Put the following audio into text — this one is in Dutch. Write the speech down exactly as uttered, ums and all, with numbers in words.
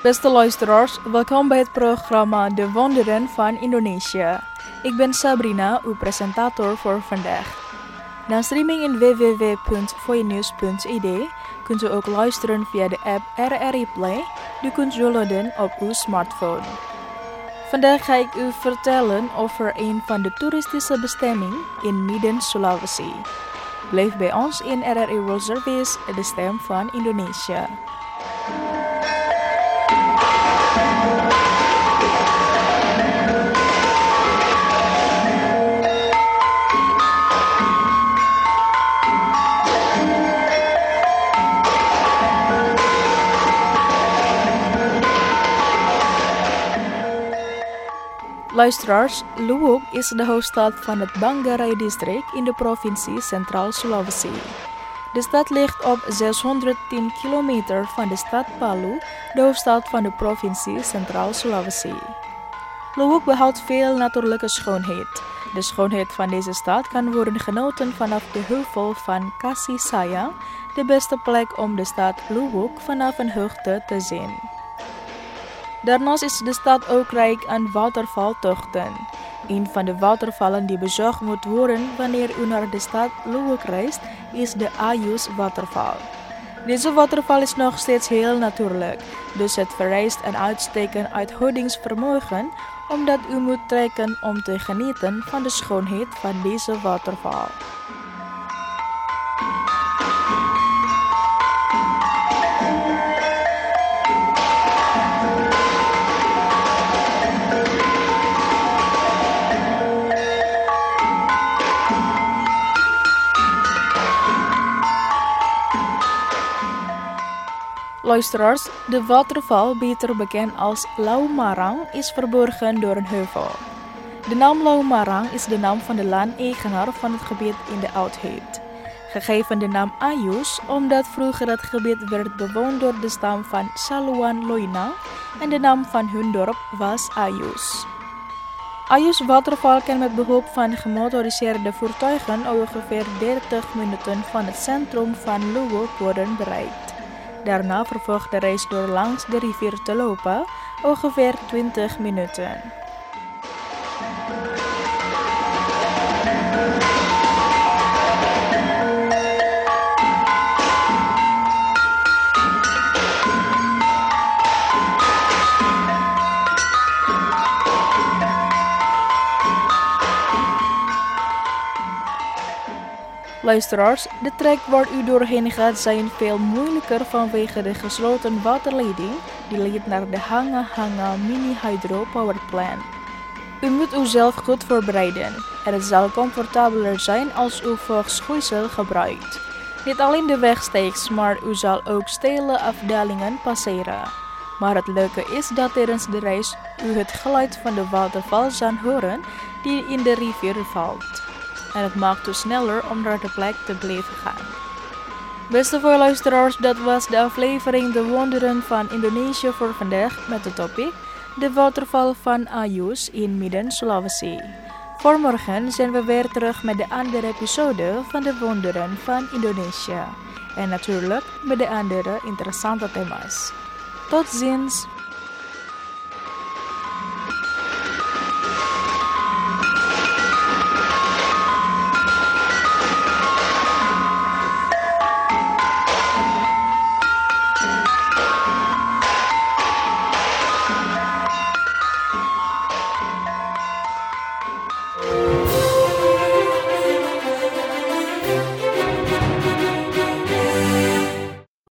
Beste luisteraars, welkom bij het programma De Wonderen van Indonesië. Ik ben Sabrina, uw presentator voor vandaag. Na streaming in w w w punt voinews punt i d kunt u ook luisteren via de app R R I Play. Die kunt downloaden op uw smartphone. Vandaag ga ik u vertellen over een van de toeristische bestemmingen in Midden-Sulawesi. Blijf bij ons in R R I World Service, de stem van Indonesië. Luisteraars, Luwuk is de hoofdstad van het Manggarai-district in de provincie Centraal Sulawesi. De stad ligt op zeshonderdtien kilometer van de stad Palu, de hoofdstad van de provincie Centraal Sulawesi. Luwuk behoudt veel natuurlijke schoonheid. De schoonheid van deze stad kan worden genoten vanaf de heuvel van Kasih Sayang, de beste plek om de stad Luwuk vanaf een hoogte te zien. Daarnaast is de stad ook rijk aan watervaltochten. Een van de watervallen die bezocht moet worden wanneer u naar de stad Luwuk reist, is de Ayus waterval. Deze waterval is nog steeds heel natuurlijk, dus het vereist een uitstekend uithoudingsvermogen, omdat u moet trekken om te genieten van de schoonheid van deze waterval. Luisteraars, de waterval, beter bekend als Laumarang, is verborgen door een heuvel. De naam Laumarang is de naam van de landeigenaar van het gebied in de oudheid. Gegeven de naam Ayus, omdat vroeger het gebied werd bewoond door de stam van Saluan Loina en de naam van hun dorp was Ayus. Ayus waterval kan met behulp van gemotoriseerde voertuigen ongeveer dertig minuten van het centrum van Luwuk worden bereikt. Daarna vervolgt de reis door langs de rivier te lopen, ongeveer twintig minuten. Luisteraars, de trek waar u doorheen gaat zijn veel moeilijker vanwege de gesloten waterleiding die leidt naar de Hanga Hanga Mini Hydro Power Plant. U moet uzelf goed voorbereiden en het zal comfortabeler zijn als u voogschoeisel gebruikt. Niet alleen de wegsteeks, maar u zal ook steile afdalingen passeren. Maar het leuke is dat tijdens de reis u het geluid van de waterval zal horen die in de rivier valt. En het maakt u sneller om naar de plek te blijven gaan. Beste voor luisteraars, dat was de aflevering De Wonderen van Indonesië voor vandaag met de topic De waterval van Ayus in Midden-Sulawesi. Voor morgen zijn we weer terug met de andere episode van De Wonderen van Indonesië. En natuurlijk met de andere interessante thema's. Tot ziens!